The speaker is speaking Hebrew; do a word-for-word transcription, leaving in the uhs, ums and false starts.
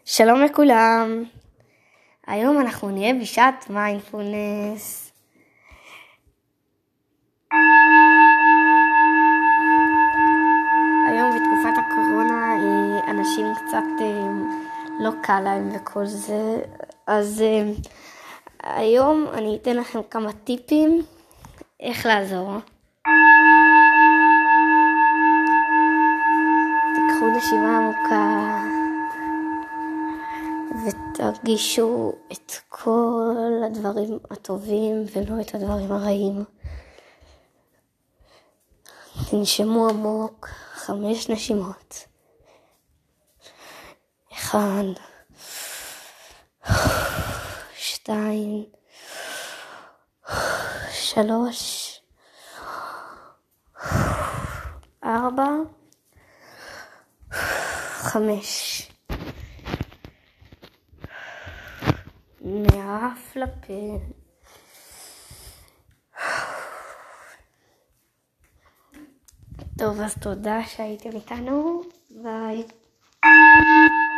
שלום לכולם, היום אנחנו נהיה בשעת מיינדפולנס. היום בתקופת הקורונה אנשים קצת לא קל להם וכל זה, אז היום אני אתן לכם כמה טיפים איך לעזור. תיקחו נשימה עמוקה ותרגישו את כל הדברים הטובים ולא את הדברים הרעים. תנשמו עמוק, חמש נשימות. אחד, שתיים, שלוש, ארבע, חמש. מהאף לפה. טוב, אז תודה שהייתם איתנו. ביי.